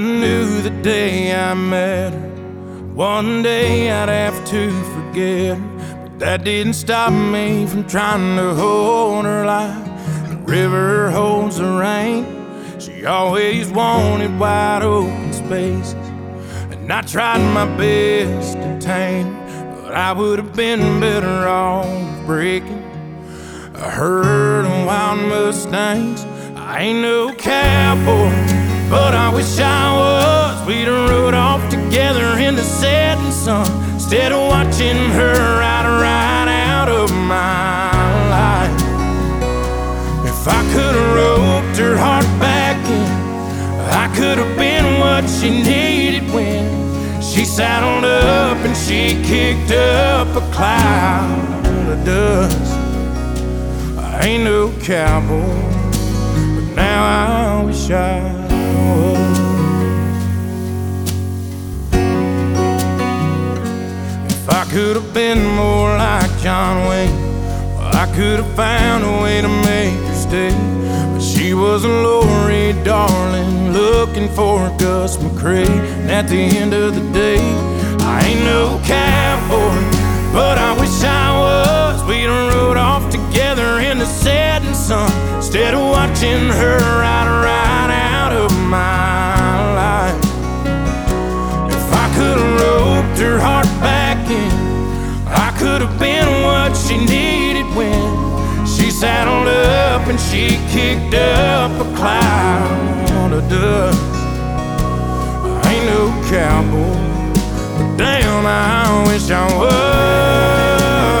knew the day I met her, one day I'd have to forget her. But that didn't stop me from trying to hold her like the river holds the rain. She always wanted wide open spaces, and I tried my best to tame her, but I would have been better off breaking a herd of wild Mustangs. I ain't no cowboy, but I wish I was. We'd have rode off together in the setting sun, instead of watching her ride right out of my life. If I could have roped her heart back in, I could have been what she needed when she saddled up and she kicked up a cloud of dust. I ain't no cowboy, but now I wish I was. If I could have been more like John Wayne, well, I could have found a way to make her stay. But she was a Lori darling, looking for a Gus McCrae. And at the end of the day, I ain't no cowboy, but I wish I was. We'd have rode off together in the setting sun, instead of watching her ride right out of my life. If I could have roped her heart back in, I could have been what she needed when she saddled up and she kicked up a cloud of dust. I ain't no cowboy, but damn, I wish I was.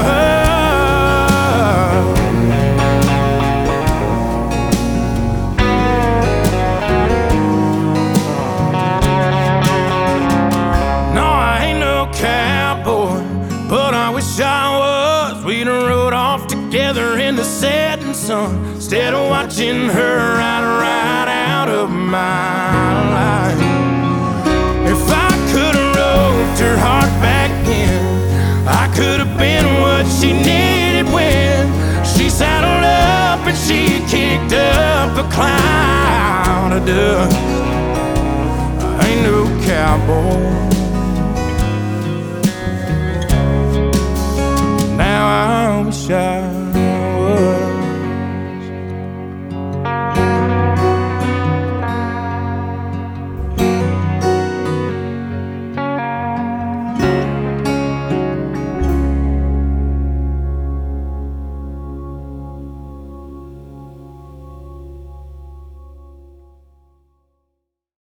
No, I ain't no cowboy, but I wish I was. We'd have rode off together in the setting sun, instead of watching her ride right out of my life. If I could have roped her heart back in, I could have been what she needed when she saddled up and she kicked up a cloud of dust. I ain't no cowboy, now I wish I